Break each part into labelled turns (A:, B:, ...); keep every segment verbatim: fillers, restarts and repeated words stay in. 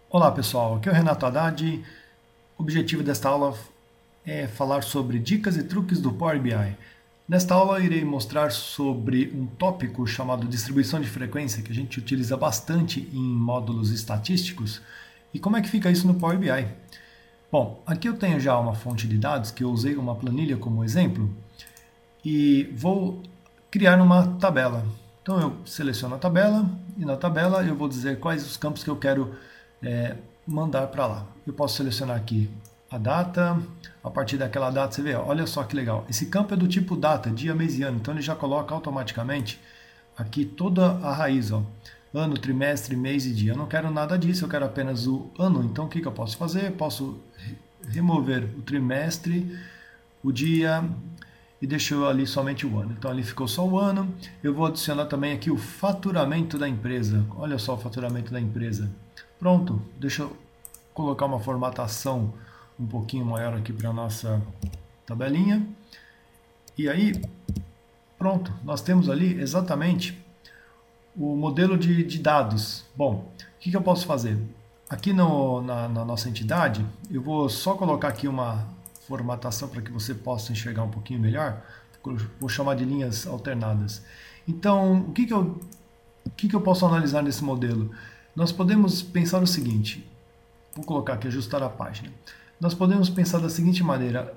A: Olá pessoal, aqui é o Renato Haddad. O objetivo desta aula é falar sobre dicas e truques do Power B I. Nesta aula irei mostrar sobre um tópico chamado distribuição de frequência, que a gente utiliza bastante em módulos estatísticos, e como é que fica isso no Power B I. Bom, aqui eu tenho já uma fonte de dados, que eu usei uma planilha como exemplo, e vou criar uma tabela. Então eu seleciono a tabela, e na tabela eu vou dizer quais os campos que eu quero é, mandar para lá. Eu posso selecionar aqui a data, a partir daquela data você vê, olha só que legal, esse campo é do tipo data, dia, mês e ano, então ele já coloca automaticamente aqui toda a raiz, ó, ano, trimestre, mês e dia. Eu não quero nada disso, eu quero apenas o ano, então o que, que eu posso fazer? Eu posso remover o trimestre, o dia e deixou ali somente o ano. Então ali ficou só o ano. Eu vou adicionar também aqui o faturamento da empresa. Olha só o faturamento da empresa. Pronto, deixa eu colocar uma formatação um pouquinho maior aqui para a nossa tabelinha. E aí, pronto, nós temos ali exatamente o modelo de, de dados. Bom, o que, que eu posso fazer? Aqui no, na, na nossa entidade, eu vou só colocar aqui uma formatação para que você possa enxergar um pouquinho melhor. Vou chamar de linhas alternadas. Então, o que, que, eu, o que, que eu posso analisar nesse modelo? Nós podemos pensar o seguinte, vou colocar aqui, ajustar a página. Nós podemos pensar da seguinte maneira,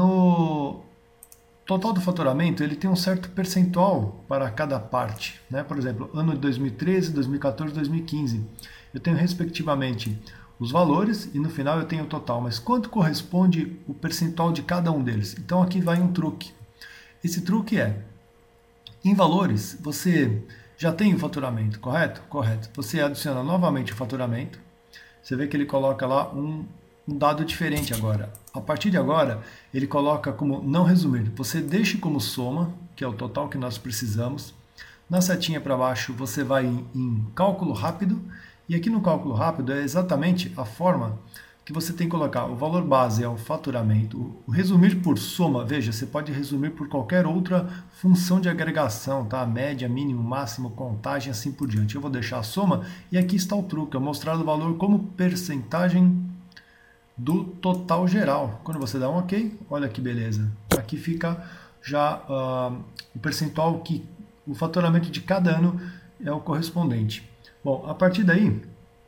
A: no total do faturamento, ele tem um certo percentual para cada parte, né? Por exemplo, ano de dois mil e treze, dois mil e quatorze, dois mil e quinze. Eu tenho respectivamente os valores e no final eu tenho o total, mas quanto corresponde o percentual de cada um deles? Então aqui vai um truque. Esse truque é, em valores, você já tem o faturamento, correto? Correto. Você adiciona novamente o faturamento, você vê que ele coloca lá um um dado diferente agora. A partir de agora, ele coloca como não resumir. Você deixa como soma, que é o total que nós precisamos. Na setinha para baixo, você vai em, em cálculo rápido. E aqui no cálculo rápido é exatamente a forma que você tem que colocar. O valor base é o faturamento. O resumir por soma, veja, você pode resumir por qualquer outra função de agregação, tá? Média, mínimo, máximo, contagem, assim por diante. Eu vou deixar a soma e aqui está o truque, é mostrar o valor como percentagem do total geral. Quando você dá um OK, olha que beleza. Aqui fica já uh, o percentual que o faturamento de cada ano é o correspondente. Bom, a partir daí,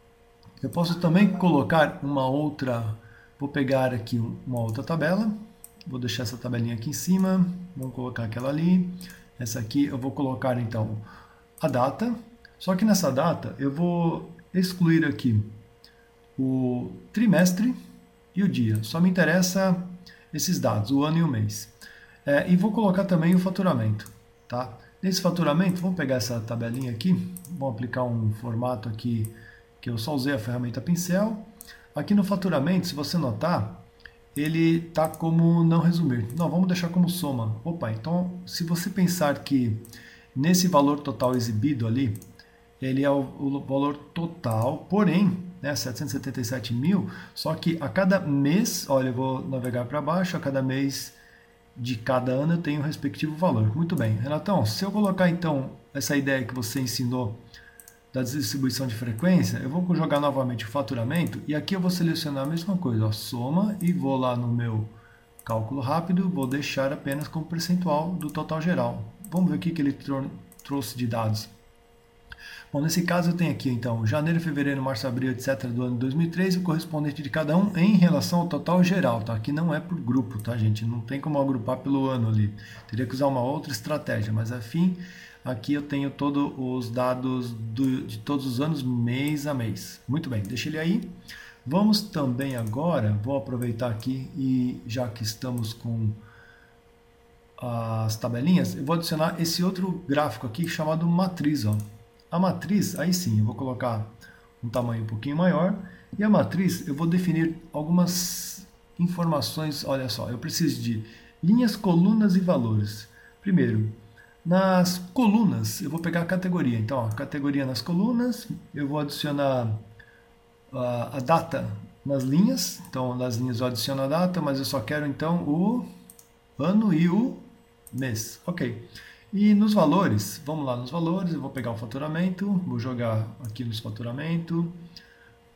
A: eu posso também colocar uma outra, vou pegar aqui uma outra tabela, vou deixar essa tabelinha aqui em cima, vamos colocar aquela ali, essa aqui eu vou colocar então a data, só que nessa data eu vou excluir aqui o trimestre e o dia. Só me interessa esses dados, o ano e o mês. É, e vou colocar também o faturamento. Tá? Nesse faturamento, vamos pegar essa tabelinha aqui, vamos aplicar um formato aqui que eu só usei a ferramenta pincel. Aqui no faturamento, se você notar, ele está como não resumir. Não, vamos deixar como soma. Opa, então se você pensar que nesse valor total exibido ali, ele é o, o valor total, porém, né, setecentos e setenta e sete mil, só que a cada mês, olha, eu vou navegar para baixo, a cada mês de cada ano eu tenho o respectivo valor. Muito bem, Renatão, se eu colocar então essa ideia que você ensinou da distribuição de frequência, eu vou jogar novamente o faturamento e aqui eu vou selecionar a mesma coisa, ó, soma, e vou lá no meu cálculo rápido, vou deixar apenas como percentual do total geral. Vamos ver o que, que ele trouxe de dados. Bom, nesse caso eu tenho aqui então janeiro, fevereiro, março, abril, etcétera do ano dois mil e treze, o correspondente de cada um em relação ao total geral, tá? Aqui não é por grupo, tá, gente? Não tem como agrupar pelo ano ali. Teria que usar uma outra estratégia, mas afim, aqui eu tenho todos os dados do, de todos os anos, mês a mês. Muito bem, deixa ele aí. Vamos também agora, vou aproveitar aqui e já que estamos com as tabelinhas, eu vou adicionar esse outro gráfico aqui chamado matriz, ó. A matriz, aí sim, eu vou colocar um tamanho um pouquinho maior. E a matriz, eu vou definir algumas informações. Olha só, eu preciso de linhas, colunas e valores. Primeiro, nas colunas, eu vou pegar a categoria. Então, a categoria nas colunas, eu vou adicionar a, a data nas linhas. Então, nas linhas eu adiciono a data, mas eu só quero então o ano e o mês. Ok. E nos valores, vamos lá nos valores, eu vou pegar o faturamento, vou jogar aqui nos faturamento,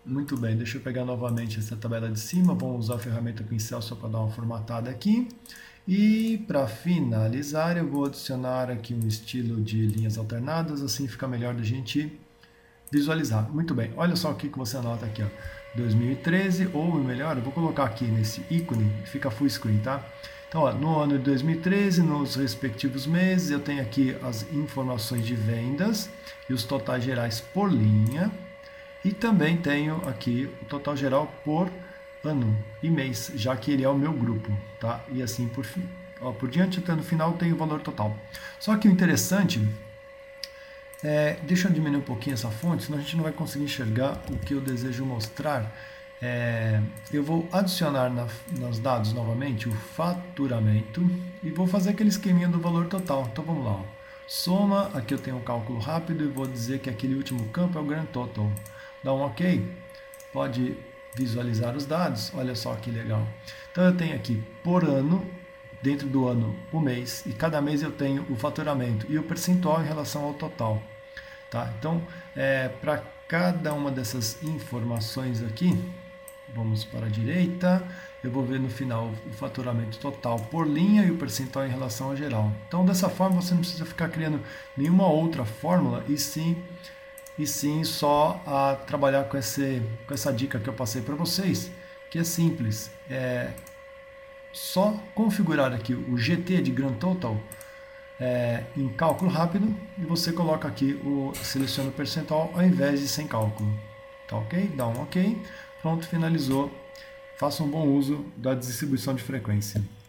A: Muito bem, deixa eu pegar novamente essa tabela de cima, vamos usar a ferramenta pincel só para dar uma formatada aqui. E para finalizar, eu vou adicionar aqui um estilo de linhas alternadas, assim fica melhor da gente visualizar. Muito bem, olha só o que você anota aqui, ó. dois mil e treze, ou melhor, eu vou colocar aqui nesse ícone, fica full screen, tá? Então, ó, no ano de dois mil e treze, nos respectivos meses, eu tenho aqui as informações de vendas e os totais gerais por linha. E também tenho aqui o total geral por ano e mês, já que ele é o meu grupo, tá? E assim por, ó, por diante, até no final tem o valor total. Só que o interessante é, deixa eu diminuir um pouquinho essa fonte, senão a gente não vai conseguir enxergar o que eu desejo mostrar. É, eu vou adicionar na, nos dados novamente o faturamento e vou fazer aquele esqueminha do valor total. Então vamos lá, ó. Soma, aqui eu tenho um cálculo rápido e vou dizer que aquele último campo é o Grand Total. Dá um OK, pode visualizar os dados, olha só que legal. Então eu tenho aqui por ano, dentro do ano o mês, e cada mês eu tenho o faturamento e o percentual em relação ao total. Tá? Então, é, para cada uma dessas informações aqui, vamos para a direita, eu vou ver no final o faturamento total por linha e o percentual em relação ao geral. Então, dessa forma, você não precisa ficar criando nenhuma outra fórmula, e sim, e sim só a trabalhar com, esse, com essa dica que eu passei para vocês, que é simples. É só configurar aqui o G T de Grand Total é, em cálculo rápido, e você coloca aqui o seleciona o percentual ao invés de sem cálculo. Tá ok? Dá um OK. Pronto, finalizou. Faça um bom uso da distribuição de frequência.